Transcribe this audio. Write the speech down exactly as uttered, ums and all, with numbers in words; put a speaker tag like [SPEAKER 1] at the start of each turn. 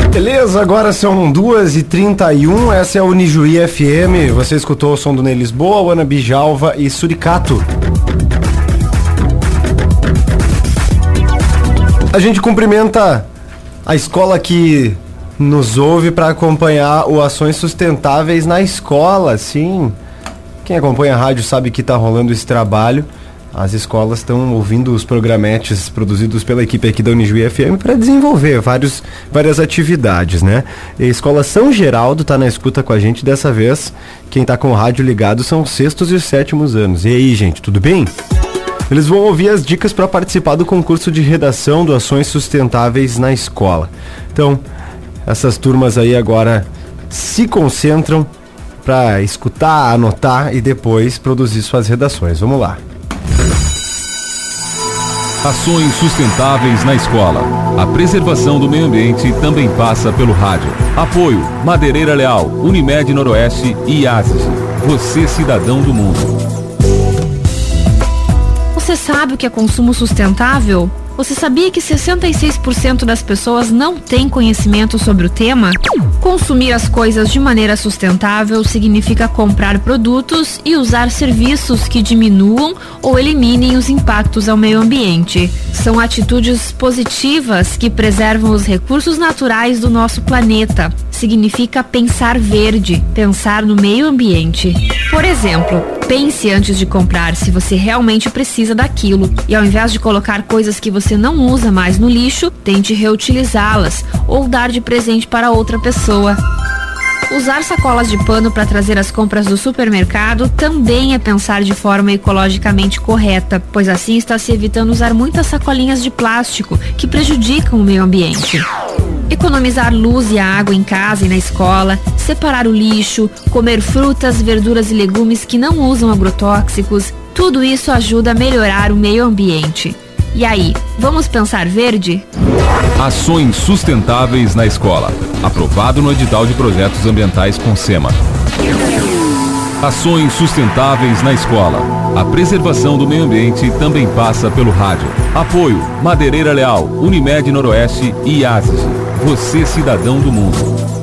[SPEAKER 1] Beleza, agora são duas e trinta e um, essa é a Unijuí F M, você escutou o som do Ney Lisboa, Wannabe Jalva e Suricato. A gente cumprimenta a escola que nos ouve para acompanhar o Ações Sustentáveis na Escola, sim. Quem acompanha a rádio sabe que está rolando esse trabalho. As escolas estão ouvindo os programetes produzidos pela equipe aqui da Unijuí F M para desenvolver vários, várias atividades, né? A Escola São Geraldo está na escuta com a gente dessa vez. Quem está com o rádio ligado são os sextos e os sétimos anos. E aí, gente, tudo bem? Eles vão ouvir as dicas para participar do concurso de redação do Ações Sustentáveis na Escola. Então, essas turmas aí agora se concentram para escutar, anotar e depois produzir suas redações. Vamos lá.
[SPEAKER 2] Ações Sustentáveis na Escola. A preservação do meio ambiente também passa pelo rádio. Apoio: Madeireira Leal, Unimed Noroeste e Asis. Você, cidadão do mundo.
[SPEAKER 3] Você sabe o que é consumo sustentável? Você sabia que sessenta e seis por cento das pessoas não têm conhecimento sobre o tema? Consumir as coisas de maneira sustentável significa comprar produtos e usar serviços que diminuam ou eliminem os impactos ao meio ambiente. São atitudes positivas que preservam os recursos naturais do nosso planeta. Significa pensar verde, pensar no meio ambiente. Por exemplo, pense antes de comprar se você realmente precisa daquilo e ao invés de colocar coisas que você não usa mais no lixo, tente reutilizá-las ou dar de presente para outra pessoa. Usar sacolas de pano para trazer as compras do supermercado também é pensar de forma ecologicamente correta, pois assim está se evitando usar muitas sacolinhas de plástico que prejudicam o meio ambiente. Economizar luz e água em casa e na escola, separar o lixo, comer frutas, verduras e legumes que não usam agrotóxicos, tudo isso ajuda a melhorar o meio ambiente. E aí, vamos pensar verde?
[SPEAKER 2] Ações Sustentáveis na Escola. Aprovado no edital de projetos ambientais com SEMA. Ações Sustentáveis na Escola. A preservação do meio ambiente também passa pelo rádio. Apoio: Madeireira Leal, Unimed Noroeste e Asis. Você, cidadão do mundo.